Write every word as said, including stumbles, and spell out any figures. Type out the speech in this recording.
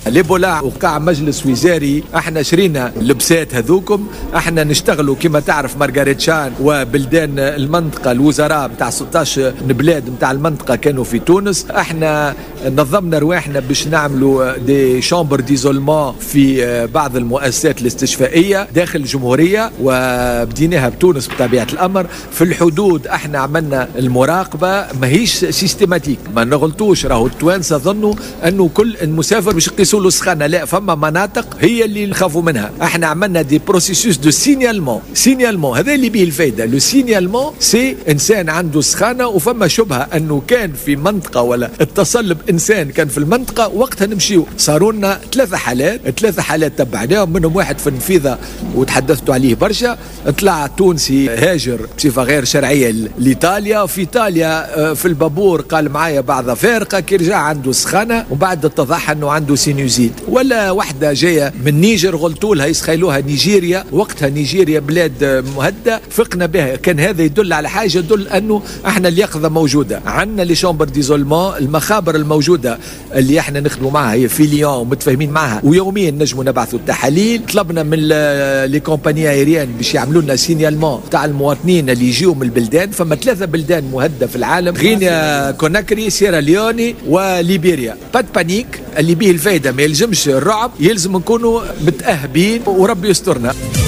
ليبولا وقع مجلس وزاري، احنا شرينا اللبسات هذوكم، احنا نشتغلوا كما تعرف مارغريت شان وبلدان المنطقه، الوزراء بتاع ستة عشر بلاد بتاع المنطقه كانوا في تونس. احنا نظمنا رواحنا باش نعملوا دي شامبر ديزولمون في بعض المؤسسات الاستشفائيه داخل الجمهوريه، وبديناها بتونس بطبيعه الامر. في الحدود احنا عملنا المراقبه ماهيش سيستماتيك، ما نغلطوش، راهو التوانسه ظنوا انه كل المسافر باش يقيسوا له سخانه، لا، فما مناطق هي اللي نخافوا منها. احنا عملنا دي بروسيسوس دو سينيالمون. سينيالمون هذا اللي به الفايده. لو سينيالمون سي انسان عنده سخانه وفما شبهه انه كان في منطقه ولا اتصل بانسان كان في المنطقه، وقتها نمشيو. صاروا لنا ثلاثه حالات، ثلاثه حالات تبعناهم، منهم واحد في النفيذه وتحدثتوا عليه برشا، طلع تونسي هاجر بصفه غير شرعيه لايطاليا، في ايطاليا في البابور قال معايا بعض فارقه، كي رجع عنده سخانه وبعد اتضح انه عنده سينوزيت. ولا واحده جايه من نيجر قلتوا لها يسخيلوها نيجيريا، وقتها نيجيريا بلاد مهدة، فقنا بها. كان هذا يدل على حاجه، يدل انه احنا اليقظه موجوده. عندنا لي شامبر ديزولمون، المخابر الموجوده اللي احنا نخدموا معها هي في ليون ومتفاهمين معها، ويوميا نجموا نبعثوا التحاليل. طلبنا من لي كومباني ايريان باش يعملوا لنا سينيالمون تاع المواطنين اللي يجيو من البلدان. فما ثلاثه بلدان مهدة في العالم، غينيا كوناكري، سيراليوني وليبيريا. بات بانيك، اللي به الفايده ما يلزمش الرعب، يلزم نكونوا متأهبين وربي يسترنا.